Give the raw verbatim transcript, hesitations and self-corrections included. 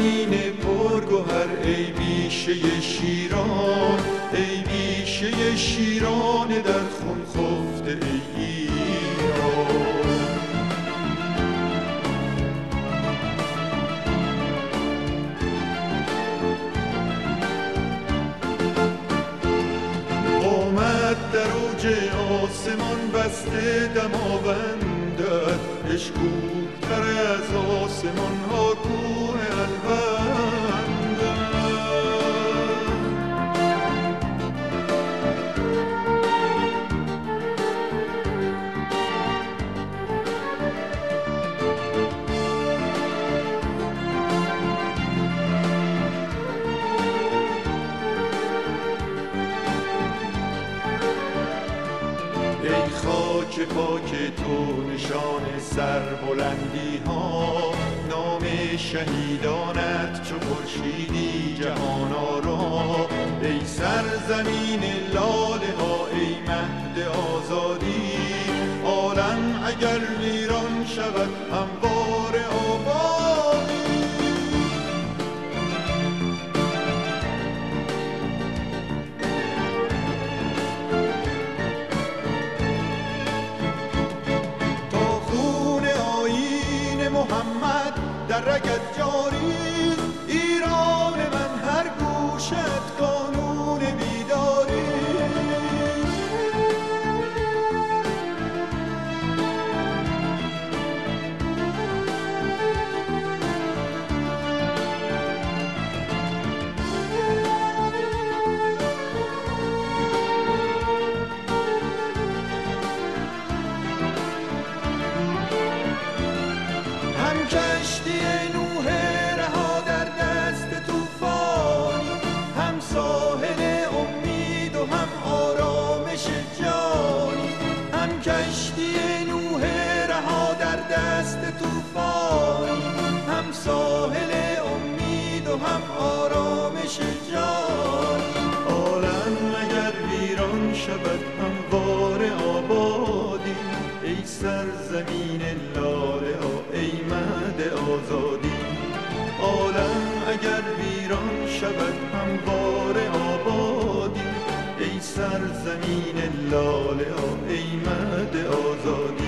سرزمین پرگوهر، ای بیشه شیران، ای بیشه شیران در خون خفته ای ایران. قامت در اوج آسمان بسته دماوندت، اشکوب‌تر از آسمان ها کوه الوندت. ای خاک پاک تو نشان سربلندی ها، نام شهیدانت چو خورشیدی جهان آرا. ای سرزمین لاله ها، ای مهد آزادی، عالم اگر ویران شود هموار آبادی. محمد در رگت جاری، ایران من هر گوشت قانون بیداری. کشتی نوح رها در دست طوفان، هم ساحل امید و هم آرامش جانی. هم کشتی نوح رها در دست طوفان، هم ساحل امید و هم آرامش جانی. عالم اگر ویران شود هموار آبادی، ای سرزمین لاله ها، ای مهد آزادی. عالم اگر ویران شود هموار آبادی، ای سرزمین لاله ها، ای مهد آزادی.